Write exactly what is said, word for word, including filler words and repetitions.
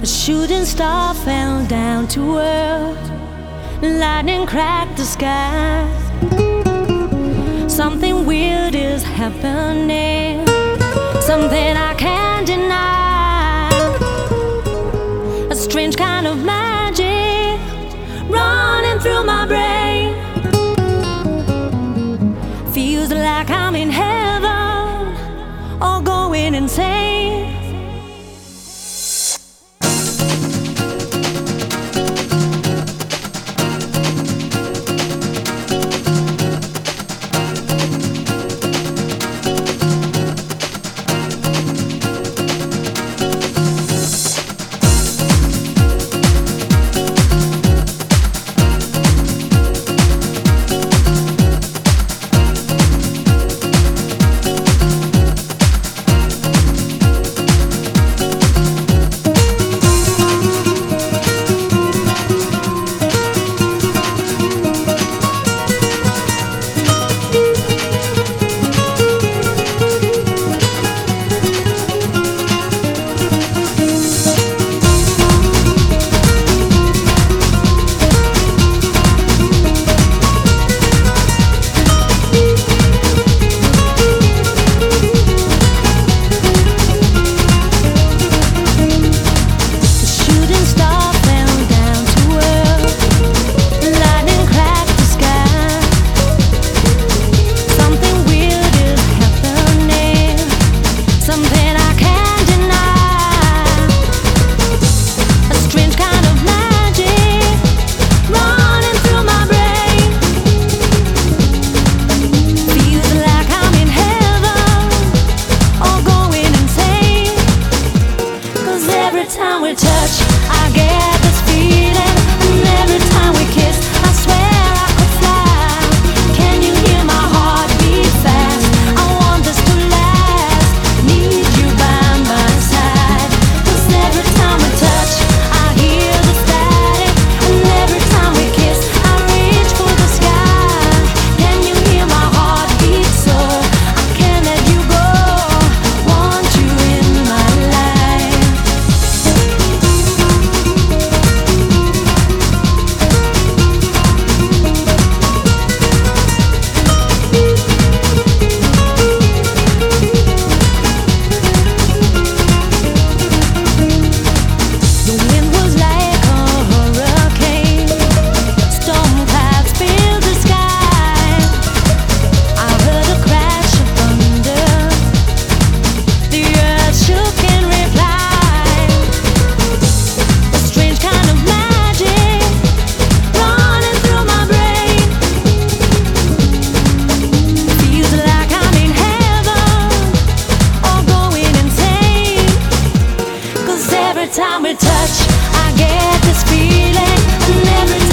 A shooting star fell down to earth, lightning cracked the sky. Something weird is happening, something I can't deny. A strange kind of magic running through my brain. Feels like I'm in heaven or going insane. Every time we touch, I get this feeling, and every time we kiss, I swear I could fly. Can you hear my heart beat fast? I want this to last, need you by my side. 'Cause every time we touch, I hear the static, and every time we kiss, I reach for the sky. Can you hear my heart beat so I can't let you go? Want you in my life. Every time we touch, I get this feeling, and every